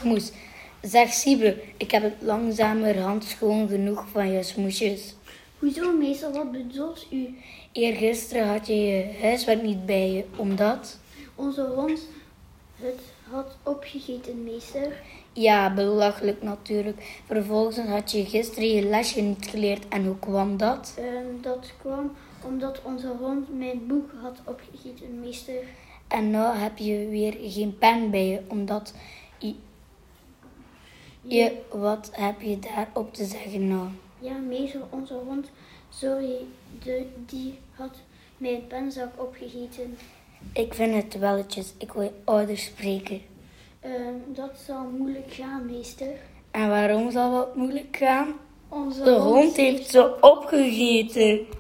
smoes. Zeg Siebe, ik heb het langzamerhand schoon genoeg van je smoesjes. Hoezo, meester, wat bedoelt u? Eergisteren had je je huiswerk niet bij je, omdat... Onze hond het had opgegeten, meester. Ja, belachelijk natuurlijk. Vervolgens had je gisteren je lesje niet geleerd. En hoe kwam dat? Dat kwam omdat onze hond mijn boek had opgegeten, meester. En nou heb je weer geen pen bij je, omdat wat heb je daarop te zeggen nou? Ja, meester, onze hond, sorry, die had mijn penzak opgegeten. Ik vind het welletjes. Ik wil je ouders spreken. Dat zal moeilijk gaan, meester. En waarom zal dat moeilijk gaan? Onze De hond heeft ze opgegeten.